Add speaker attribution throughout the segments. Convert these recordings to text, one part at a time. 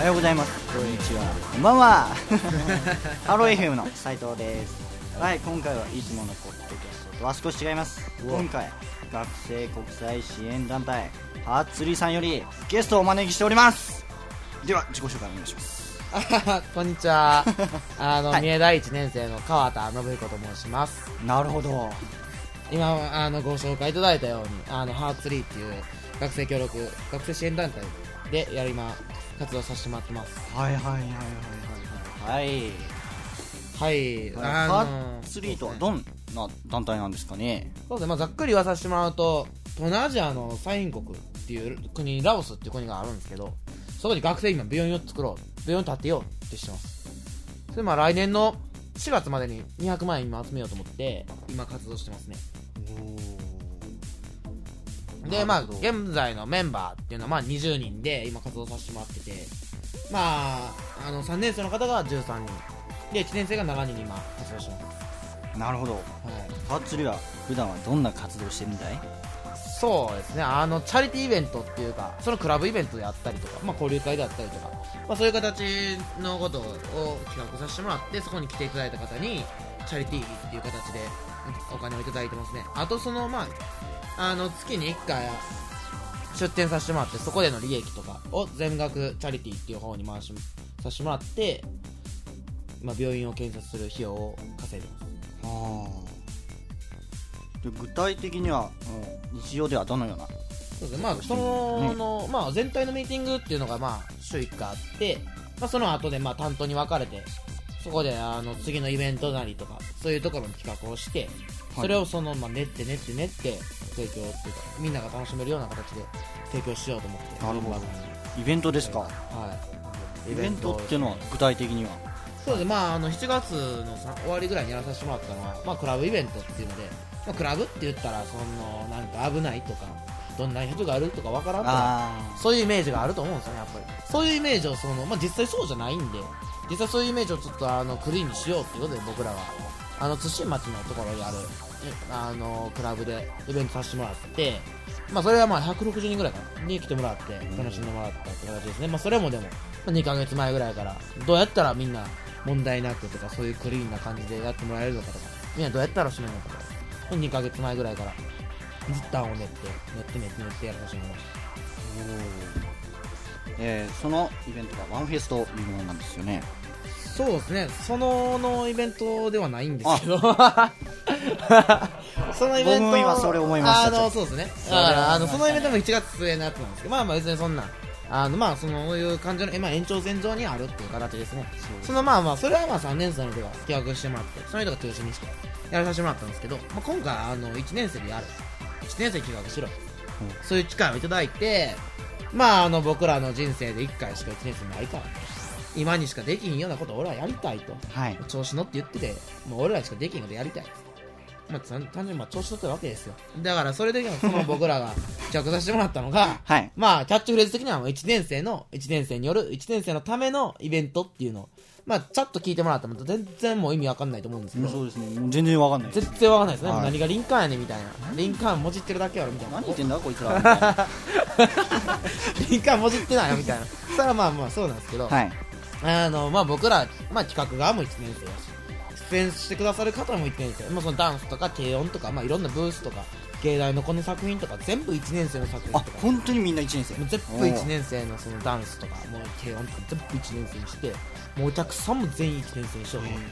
Speaker 1: はようございます。こんにちは。こんばんは。ハロー FM の斉藤です。はい、今回はいつものポッドキャストとは少し違います。今回、学生国際支援団体ハーツリーさんよりゲストをお招きしております。では自己紹介お願いします。
Speaker 2: こんにちは。
Speaker 1: はい、
Speaker 2: 三重第1年生の川田信彦と申します。
Speaker 1: なるほど。
Speaker 2: 今ご紹介いただいたようにハーツリーっていう学生協力学生支援団体で今活動させてもらってます。
Speaker 1: はいはいはいはいはいはい。ハーツリーとはどんな団体なんですかね。
Speaker 2: そうですね、ざっくり言わさせてもらうと、東南アジアの最貧国っていう国、ラオスっていう国があるんですけど、そこで学生今病院を作ろう、病院を建てようってしてます。それ来年の4月までに200万円今集めようと思って今活動してますね。で現在のメンバーっていうのは20人で今活動させてもらってて、3年生の方が13人で1年生が7人今活動してます。
Speaker 1: なるほど。ハーツリーは普段はどんな活動してるんだい？
Speaker 2: そうですね、チャリティーイベントっていうか、そのクラブイベントであったりとか、交流会であったりとか、そういう形のことを企画させてもらって、そこに来ていただいた方にチャリティーっていう形でお金をいただいてますね。あと月に1回出店させてもらって、そこでの利益とかを全額チャリティーっていう方に回しさせてもらって、病院を建設する費用を稼いでます。
Speaker 1: で具体的には、日常ではどのような？
Speaker 2: そうですね、全体のミーティングっていうのが週1回あって、その後で担当に分かれて、そこで次のイベントなりとかそういうところの企画をして、それを練って提供っていうか、みんなが楽しめるような形で提供しようと思って。
Speaker 1: なるほど。イベントですか？イベントっていうのは具体的には？
Speaker 2: そうですね、7月の終わりぐらいにやらさせてもらったのは、クラブイベントっていうので、クラブって言ったらなんか危ないとかどんな人があるとかわからんとか、そういうイメージがあると思うんですよね。やっぱりそういうイメージを実際そうじゃないんで、実際そういうイメージをちょっとクリーンにしようっていうことで、僕らが津新町のところにあるクラブでイベントさせてもらって、それは160人ぐらいに来てもらって楽しんでもらったって形ですね。それもでも2ヶ月前ぐらいからどうやったらみんな問題なくとか、そういうクリーンな感じでやってもらえるのかとか、みんなどうやったら締めるのかとか、2ヶ月前ぐらいから実態を練ってやらせてもらいま
Speaker 1: した。そのイベントがワンフェスというものなんですよね。
Speaker 2: そうですね、そのイベントではないんですけどそのイベント、
Speaker 1: 僕も今それ思いました。
Speaker 2: そうですね、だからそのイベントも1月末のやつなんですけど、別にそんなそういう感じの、延長線上にあるっていう形ですね。それは3年生の人が企画してもらって、その人が中心にしてやらさせてもらったんですけど、今回1年生でやる、1年生企画しろ、そういう機会をいただいて、僕らの人生で1回しか1年生ないから、今にしかできひんようなことを俺はやりたいと、調子乗って言ってて、俺らにしかできひんことやりたい、単純に調子乗ってるわけですよ。だからそれで僕らが企画させてもらったのが、キャッチフレーズ的には1年生による1年生のためのイベントっていうのをちゃっと聞いてもらったら全然もう意味わかんないと思うんですけど。
Speaker 1: そうですね、もう全然わかんない、
Speaker 2: 全然わかんないですね。何がリンカーンやねんみたいな、リンカーンもじってるだけやろみたいな、
Speaker 1: 何言ってんだこいつらみたいな
Speaker 2: リンカーンもじってないよみたいな、それはそうなんですけど、僕ら、企画側も1年生だし、出演してくださる方も1年生、そのダンスとか低音とか、いろんなブースとか芸大のこの作品とか全部1年生の作品とか、
Speaker 1: 本当にみんな1年生、
Speaker 2: 全部1年生のそのダンスとか低音とか全部1年生にして、もうお客さんも全員1年生にしようと思って、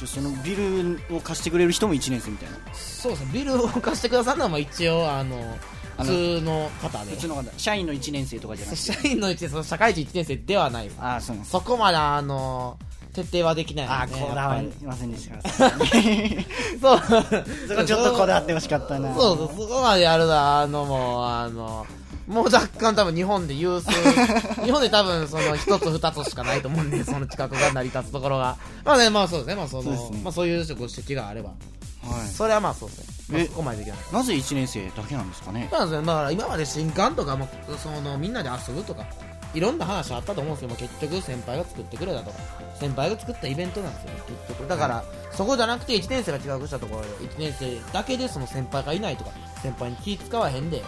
Speaker 1: そのビルを貸してくれる人も1年生みたいな。
Speaker 2: そうですね、ビルを貸してくださるのは一応普通の方で、
Speaker 1: 社員の1年生とかじゃなくて、
Speaker 2: 社員の1年生、社会人1年生ではないです。そこまで徹底はできないので、
Speaker 1: こだわりませんでした
Speaker 2: そう
Speaker 1: そこちょっとこだわってほしかったな。
Speaker 2: そこまでやるな、もう若干多分日本で有数日本で多分その一つ二つしかないと思うんで、その企画が成り立つところがそうですね、そういうご指摘があれば、それはそうですね、そこまでできない。
Speaker 1: なぜ1年生だけなんですかね。
Speaker 2: そうなんですね、だから今まで新刊とかみんなで遊ぶとかいろんな話あったと思うんですけど、結局先輩が作ってくれたとか、先輩が作ったイベントなんですよね、結局。だから、そこじゃなくて1年生が企画したところで、1年生だけでその先輩がいないとか、先輩に気使わへんで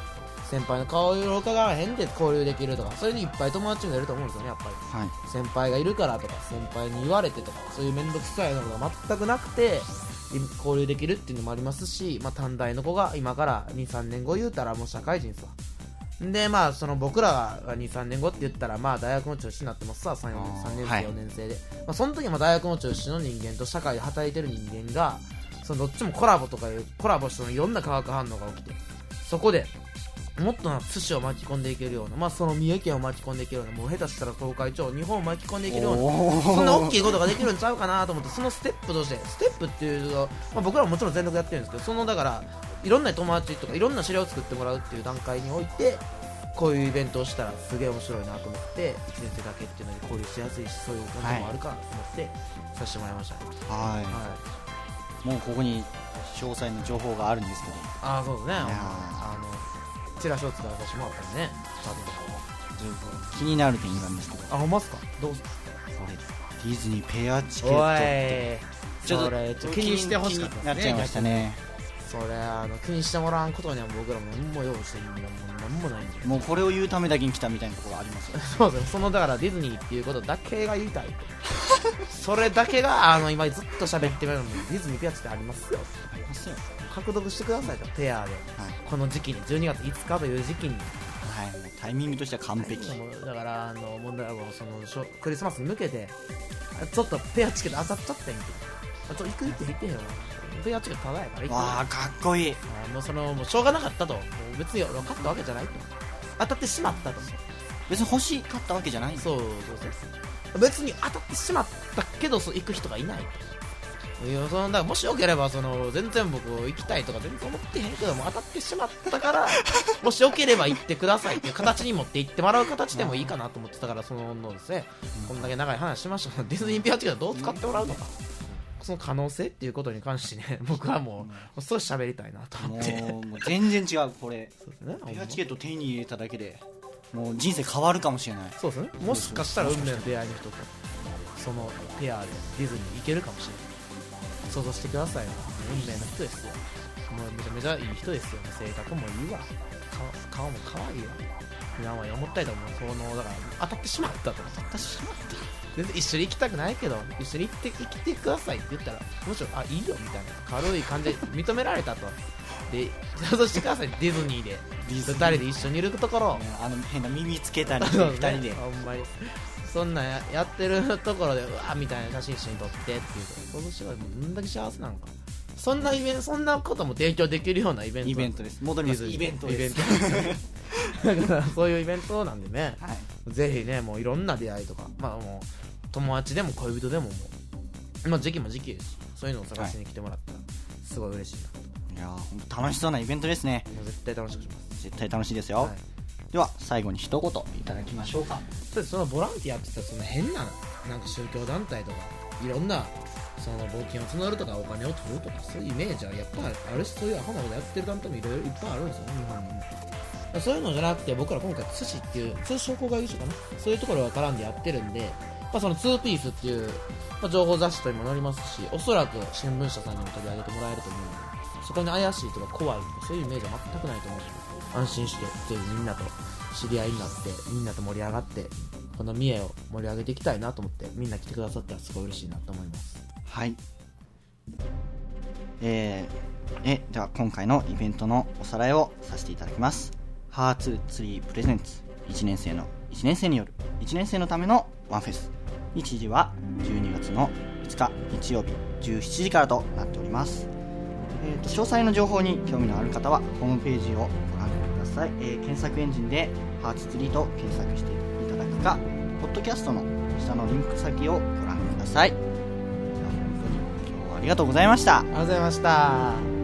Speaker 2: 先輩の顔色を伺わへんで交流できるとか、それにいっぱい友達がいると思うんですよね、やっぱり。
Speaker 1: はい、
Speaker 2: 先輩がいるからとか、先輩に言われてとか、そういう面倒くさいのが全くなくて交流できるっていうのもありますし、短大の子が今から2、3年後言うたらもう社会人さで、その僕らが2、3年後って言ったら大学の中心になってますさ、3年生、4年生で、その時も大学の中心の人間と社会で働いてる人間がそのどっちもコラボしていろんな化学反応が起きて、そこでもっと寿司を巻き込んでいけるような、その三重県を巻き込んでいけるような、もう下手したら東海地方日本を巻き込んでいけるような、そんな大きいことができるんちゃうかなと思って、そのステップとして、ステップっていうと、僕らももちろん全力でやってるんですけど、そのだからいろんな友達とかいろんな資料を作ってもらうっていう段階において、こういうイベントをしたらすげえ面白いなと思って、1年生だけっていうので交流しやすいし、そういう感じもあるかなと思ってさせてもらいましたね。
Speaker 1: もうここに詳細の情報があるんですけど、
Speaker 2: そうですね、チラシを使わさせてもらったんでね、
Speaker 1: 気になる点があるんですけど、
Speaker 2: ほんまっすか、どうぞ。
Speaker 1: これディズニーペアチケットって
Speaker 2: ちょっと気にしてほしかったですね。
Speaker 1: なっちゃいましたね。
Speaker 2: それ気にしてもらわんことには僕らも何も用意して何もないんで、
Speaker 1: もうこれを言うためだけに来たみたいなところがありますよ。
Speaker 2: そうですね、そのだからディズニーっていうことだけが言いたいそれだけが今ずっと喋ってみるのに、ディズニーペアチってありますよ、
Speaker 1: ありますよ。
Speaker 2: 獲得してくださいと、ペアで、この時期に12月5日という時期に、
Speaker 1: もうタイミングとしては完璧。
Speaker 2: だから問題はそのクリスマスに向けてちょっとペアチケット当たっちゃったんやけど、行くって言ってへんよ、ペアチケットただやから行く。
Speaker 1: わあかっこいい。
Speaker 2: もうしょうがなかったと、もう別に勝ったわけじゃないと、当たってしまったと、
Speaker 1: 別に欲しかったわけじゃない。
Speaker 2: そう別に当たってしまったけど行く人がいないと。だからもしよければ全然僕行きたいとか全然思ってへんけども、当たってしまったからもしよければ行ってくださいっていう形に持って行ってもらう形でもいいかなと思ってたから、そのですね、こんだけ長い話しましたが、ディズニーペアチケットどう使ってもらうのか、その可能性っていうことに関してね、僕はもう少し喋りたいなと思って。
Speaker 1: もう全然違う、これペアチケット手に入れただけでもう人生変わるかもしれない。
Speaker 2: そうですね、もしかしたら運命の出会いの人とそのペアでディズニー行けるかもしれない。想像してくださいよ、運命の人ですよ、もうめちゃめちゃいい人ですよ、性格もいいわ、顔も可愛いわ、皆は思ったりと思う、だから当たってしまったと、全然一緒に行きたくないけど一緒に行ってくださいって言ったら、むしろいいよみたいな軽い感じで認められたと。で想像してください、ディズニーで2人で一緒にいるところ、
Speaker 1: 変な耳つけたり2人で
Speaker 2: ほんまにそんなんやってるところでうわみたいな写真一緒に撮ってっていうと、想像してください、どんだけ幸せなのか、そんなことも提供できるようなイベント
Speaker 1: です。戻ります、イベントです
Speaker 2: だからそういうイベントなんでね、ぜひね、もういろんな出会いとか、もう友達でも恋人でも時期も時期ですし、そういうのを探しに来てもらったらすごい嬉しいなと。
Speaker 1: いや本当楽しそうなイベントですね。
Speaker 2: もう絶対楽しくします。
Speaker 1: 絶対楽しいですよ。では最後に一言いただきましょうか。
Speaker 2: そのボランティアって言ったら、その変な宗教団体とかいろんなその募金を募るとかお金を取るとか、そういうイメージはやっぱあるし、そういうアホなことやってる団体もいっぱいあるんですよね、日本に。そういうのじゃなくて、僕ら今回寿司っていう通商工会議所かな、そういうところが絡んでやってるんで、その2ピースっていう、情報雑誌とにも載りますし、おそらく新聞社さんにも取り上げてもらえると思うので、そこに怪しいとか怖いとかそういうイメージは全くないと思うので、安心してぜひみんなと知り合いになって、みんなと盛り上がって、この三重を盛り上げていきたいなと思って、みんな来てくださったらすごい嬉しいなと思います。
Speaker 1: はい。では今回のイベントのおさらいをさせていただきます。ハーツツリープレゼンツ1年生による1年生のためのワンフェス。日時は12月の5日日曜日17時からとなっております。詳細の情報に興味のある方はホームページをご覧ください。検索エンジンでハーツツリーと検索していただくか、ポッドキャストの下のリンク先をご覧ください。本当に今日はありがとうございました。
Speaker 2: ありがとうございました。